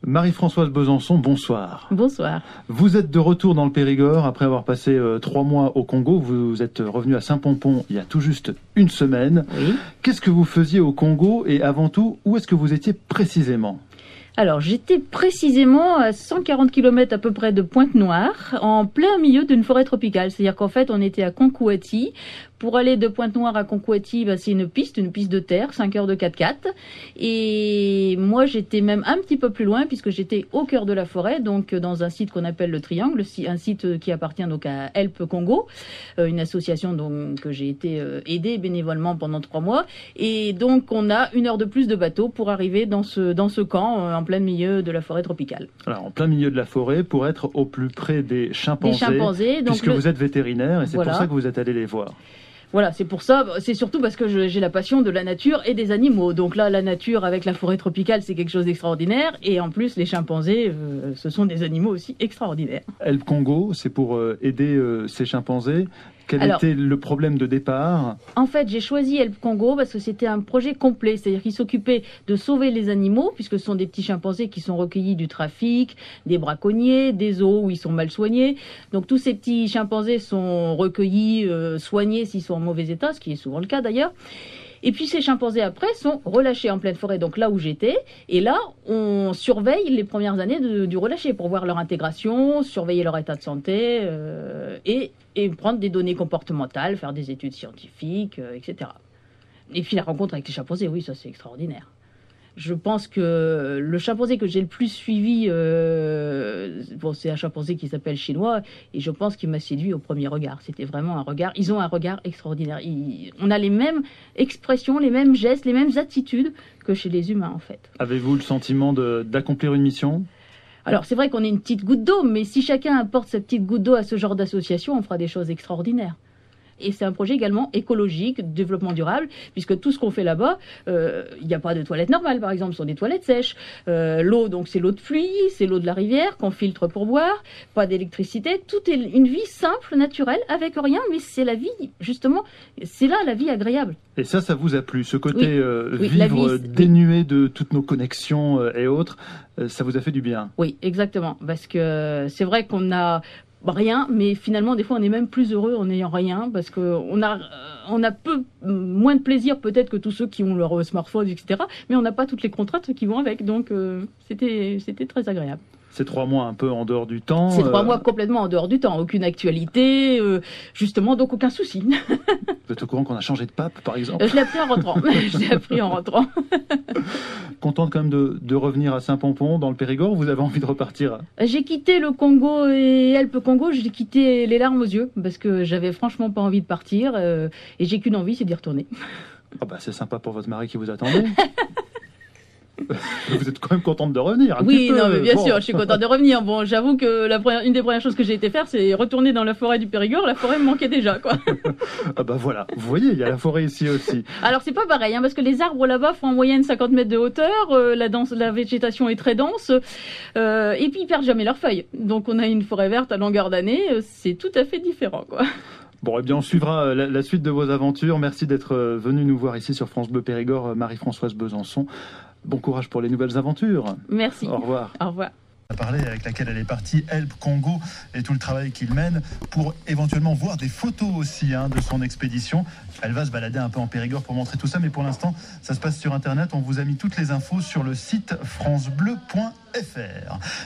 Marie-Françoise Besançon, bonsoir. Bonsoir. Vous êtes de retour dans le Périgord après avoir passé 3 mois au Congo. Vous êtes revenu à Saint-Pompon il y a tout juste une semaine. Oui. Qu'est-ce que vous faisiez au Congo et avant tout, où est-ce que vous étiez précisément ? Alors, j'étais précisément à 140 km à peu près de Pointe-Noire, en plein milieu d'une forêt tropicale. C'est-à-dire qu'en fait, on était à Konkouati. Pour aller de Pointe-Noire à Konkouati, c'est une piste de terre, 5 heures de 4x4. Et moi, j'étais même un petit peu plus loin, puisque j'étais au cœur de la forêt, donc dans un site qu'on appelle le Triangle, un site qui appartient donc à Help Congo, une association donc, que j'ai été aidée bénévolement pendant 3 mois. Et donc, on a 1 heure de plus de bateau pour arriver dans ce camp, en plein milieu de la forêt tropicale. Alors, en plein milieu de la forêt, pour être au plus près des chimpanzés, donc puisque vous êtes vétérinaire, et c'est pour ça que vous êtes allé les voir. Voilà, c'est pour ça, c'est surtout parce que j'ai la passion de la nature et des animaux. Donc là, la nature avec la forêt tropicale, c'est quelque chose d'extraordinaire. Et en plus, les chimpanzés, ce sont des animaux aussi extraordinaires. Help Congo, c'est pour aider ces chimpanzés. Quel était le problème de départ ? En fait, j'ai choisi Help Congo parce que c'était un projet complet. C'est-à-dire qu'il s'occupait de sauver les animaux, puisque ce sont des petits chimpanzés qui sont recueillis du trafic, des braconniers, des zoos où ils sont mal soignés. Donc tous ces petits chimpanzés sont recueillis, soignés s'ils sont en mauvais état, ce qui est souvent le cas d'ailleurs. Et puis ces chimpanzés après sont relâchés en pleine forêt, donc là où j'étais. Et là, on surveille les premières années du relâché pour voir leur intégration, surveiller leur état de santé et prendre des données comportementales, faire des études scientifiques, etc. Et puis la rencontre avec les chimpanzés, oui, ça c'est extraordinaire. Je pense que le chimpanzé que j'ai le plus suivi, c'est un chimpanzé qui s'appelle Chinois, et je pense qu'il m'a séduit au premier regard. C'était vraiment un regard, ils ont un regard extraordinaire. On a les mêmes expressions, les mêmes gestes, les mêmes attitudes que chez les humains en fait. Avez-vous le sentiment d'accomplir une mission ? Alors c'est vrai qu'on est une petite goutte d'eau, mais si chacun apporte sa petite goutte d'eau à ce genre d'association, on fera des choses extraordinaires. Et c'est un projet également écologique, de développement durable, puisque tout ce qu'on fait là-bas, il n'y a pas de toilettes normales, par exemple, ce sont des toilettes sèches. L'eau, donc c'est l'eau de pluie, c'est l'eau de la rivière qu'on filtre pour boire, pas d'électricité. Tout est une vie simple, naturelle, avec rien, mais c'est la vie, justement, c'est là la vie agréable. Et ça vous a plu, ce côté vivre dénué de toutes nos connexions et autres, ça vous a fait du bien ? Oui, exactement, parce que c'est vrai qu'on a rien, mais finalement des fois on est même plus heureux en n'ayant rien parce qu'on a moins de plaisir peut-être que tous ceux qui ont leur smartphone, etc. Mais on n'a pas toutes les contraintes qui vont avec, donc c'était très agréable. Ces 3 mois un peu en dehors du temps. Ces 3 mois complètement en dehors du temps, aucune actualité, justement, donc aucun souci. Vous êtes au courant qu'on a changé de pape, par exemple ? Je l'ai appris en rentrant. Contente quand même de revenir à Saint-Pompon, dans le Périgord, ou vous avez envie de repartir ? J'ai quitté le Congo et Help Congo, j'ai quitté les larmes aux yeux, parce que j'avais franchement pas envie de partir, et j'ai qu'une envie, c'est d'y retourner. Ah bah c'est sympa pour votre mari qui vous attendait. Vous êtes quand même contente de revenir un petit peu. Oui, non, mais bien sûr, je suis contente de revenir. Bon, j'avoue que une des premières choses que j'ai été faire, c'est retourner dans la forêt du Périgord. La forêt me manquait déjà, quoi. Ah bah voilà, vous voyez, il y a la forêt ici aussi. Alors c'est pas pareil, parce que les arbres là-bas font en moyenne 50 mètres de hauteur, la végétation est très dense, et puis ils perdent jamais leurs feuilles. Donc on a une forêt verte à longueur d'année, c'est tout à fait différent, quoi. Bon, eh bien, on suivra la suite de vos aventures. Merci d'être venu nous voir ici sur France Bleu Périgord, Marie-Françoise Besançon. Bon courage pour les nouvelles aventures. Merci. Au revoir. Au revoir. Parler avec laquelle elle est partie, Help Congo, et tout le travail qu'il mène pour éventuellement voir des photos aussi de son expédition. Elle va se balader un peu en Périgord pour montrer tout ça, mais pour l'instant, ça se passe sur Internet. On vous a mis toutes les infos sur le site francebleu.fr.